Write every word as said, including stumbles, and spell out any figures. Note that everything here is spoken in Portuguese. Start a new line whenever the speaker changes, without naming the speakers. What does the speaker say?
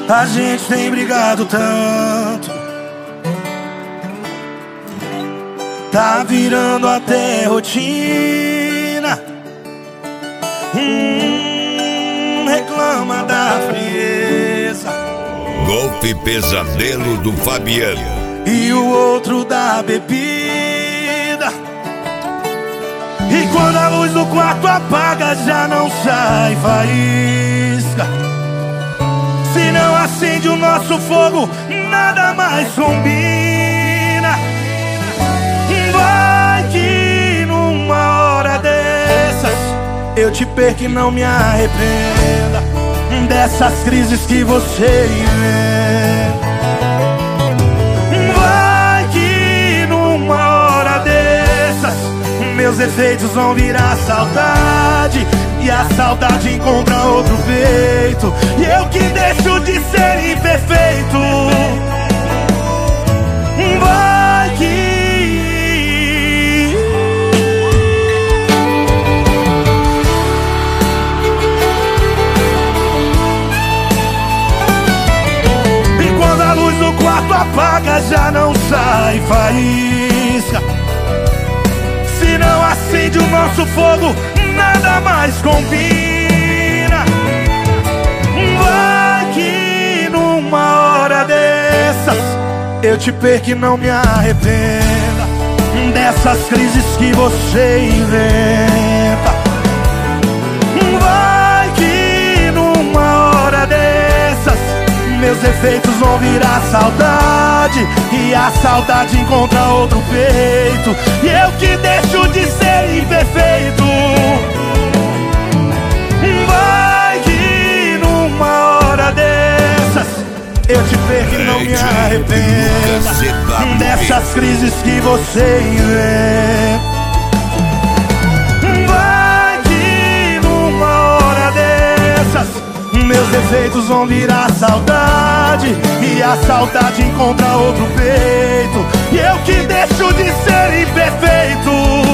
A gente tem brigado tanto, tá virando até rotina. Hum, reclama da frieza,
Golpe Pesadelo do Fabiano
e o outro da bebida. E quando a luz do quarto apaga, já não sai faísca. Se não acende o nosso fogo, nada mais combina. Vai que numa hora dessas eu te perco e não me arrependa dessas crises que você inventa. Vai que numa hora dessas meus defeitos vão virar saudade, e a saudade encontra outro peito, e eu que deixo de ser imperfeito. Vai que e quando a luz do quarto apaga, já não sai faísca. Se não acende o nosso fogo, nada mais combina. Vai que numa hora dessas eu te perco e não me arrependa dessas crises que você inventa. Vai que numa hora dessas meus defeitos vão virar saudade, e a saudade encontra outro peito, e eu que deixo de ser imperfeito. Vai que numa hora dessas eu te perco e não me arrependa dessas crises que você inventa. Vai que numa hora dessas meus defeitos vão virar saudade, e a saudade encontra outro peito, e eu que deixo de ser imperfeito.